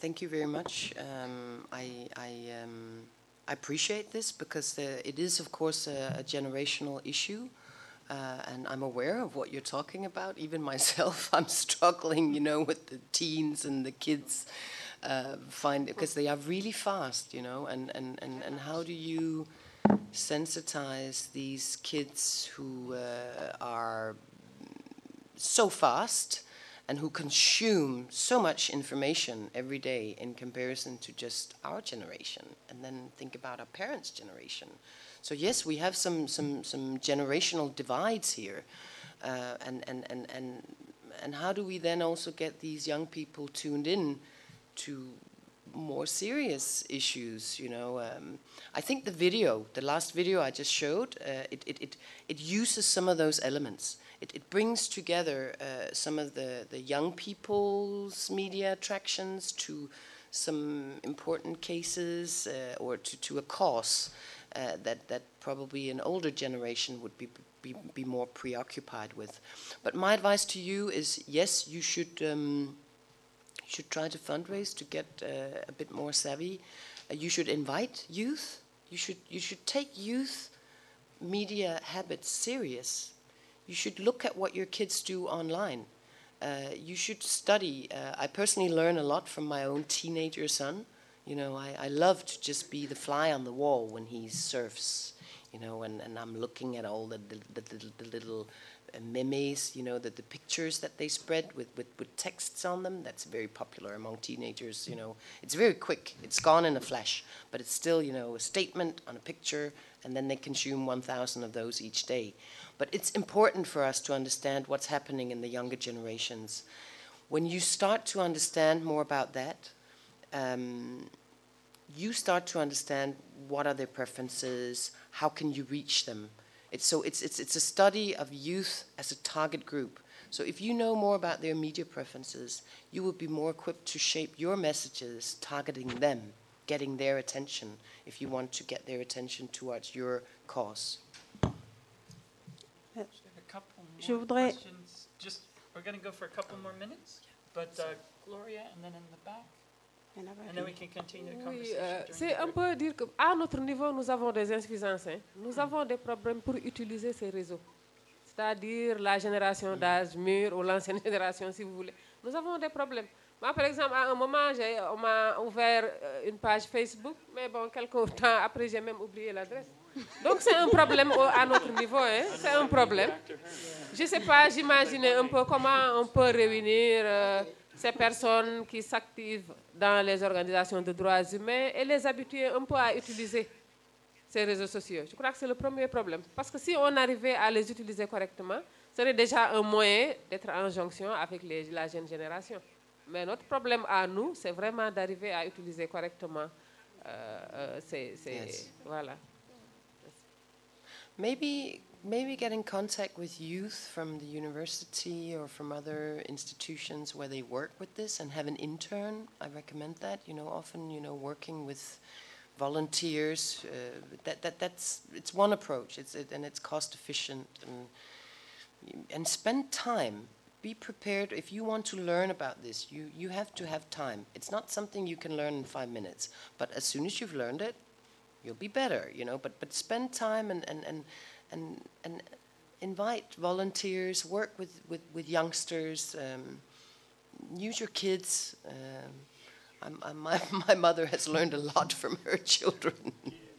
Thank you very much. I appreciate this because it is, of course, a generational issue. And I'm aware of what you're talking about. Even myself, I'm struggling, with the teens and the kids, because they are really fast, and how do you sensitize these kids who are so fast and who consume so much information every day in comparison to just our generation, and then think about our parents' generation. So yes, we have some generational divides here, and how do we then also get these young people tuned in to more serious issues? I think the last video I just showed, it uses some of those elements. It brings together some of the young people's media attractions to some important cases or to a cause that probably an older generation would be more preoccupied with. But my advice to you is, yes, you should try to fundraise to get a bit more savvy. You should invite youth. You should take youth media habits serious. You should look at what your kids do online. You should study. I personally learn a lot from my own teenager son. I love to just be the fly on the wall when he surfs, and I'm looking at all the little memes, the pictures that they spread with texts on them. That's very popular among teenagers. It's very quick. It's gone in a flash, but it's still, a statement on a picture, and then they consume 1,000 of those each day. But it's important for us to understand what's happening in the younger generations. When you start to understand more about that, you start to understand what are their preferences, how can you reach them. It's a study of youth as a target group. So if you know more about their media preferences, you will be more equipped to shape your messages, targeting them, getting their attention, if you want to get their attention towards your cause. Je voudrais... We're going to go for a couple more minutes, but Gloria, and then in the back. And then we can continue the conversation. C'est un peu dire qu'à notre niveau, nous avons des insuffisances. Nous avons des problèmes pour utiliser ces réseaux. C'est-à-dire la génération d'âge mûr ou l'ancienne génération, si vous voulez. Nous avons des problèmes. Moi, par exemple, à un moment, on m'a ouvert une page Facebook, mais bon, quelques temps après, j'ai même oublié l'adresse. Donc, c'est un problème à notre niveau, c'est un problème. Je ne sais pas, j'imaginais un peu comment on peut réunir ces personnes qui s'activent dans les organisations de droits humains et les habituer un peu à utiliser ces réseaux sociaux. Je crois que c'est le premier problème. Parce que si on arrivait à les utiliser correctement, ce serait déjà un moyen d'être en jonction avec la jeune génération. Mais notre problème à nous, c'est vraiment d'arriver à utiliser correctement voilà. Maybe get in contact with youth from the university or from other institutions where they work with this and have an intern. I recommend that. Often, working with volunteers. It's one approach. And it's cost efficient and spend time. Be prepared. If you want to learn about this, you have to have time. It's not something you can learn in 5 minutes. But as soon as you've learned it, you'll be better. But spend time and invite volunteers, work with youngsters, use your kids. My mother has learned a lot from her children.